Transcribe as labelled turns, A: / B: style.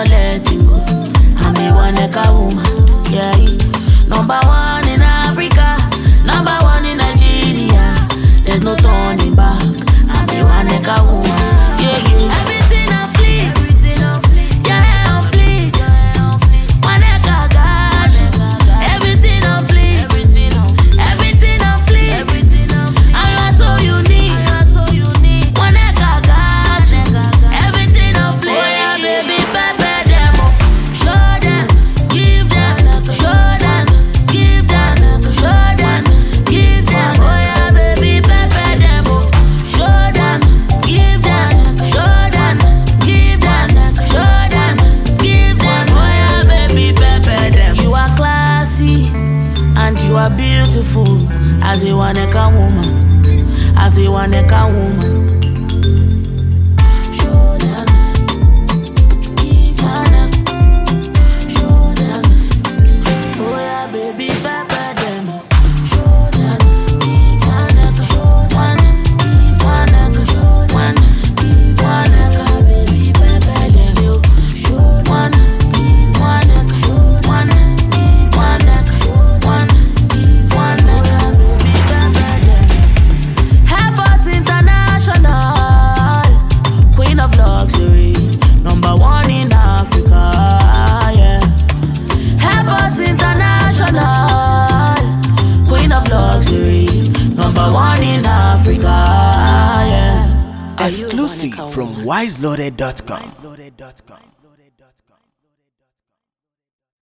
A: letting go. I'm a one-necker woman, yeah. Number one in Africa, number one in Nigeria. There's no turning back. I'm a one-necker woman, yeah, yeah. Everything I flee, yeah, I'm flee. One-necker God, everything I flee, everything I flee. And you are so unique, one-necker God, everything I flee. Oh yeah, baby, pepper them up, show them, give them, show them, give them, show them, give them. Oh yeah, baby, pepper them up, show them, give them, show them, give them, show them, give them. Oh yeah, baby, pepper them. You are classy and you are beautiful as a one-necker woman, as a one-necker woman. Show them, give them, show them. Oh yeah, baby, pepper them. Show them, give them, show them, give them, show them, give them, baby, pepper them. Show them, give them, show them, give them, show them, give them, baby, pepper them. Help us international, queen of luxury, number one in Africa, yeah. Help us international, queen of luxury, number one in Africa, yeah.
B: Exclusive from wiseloaded.com.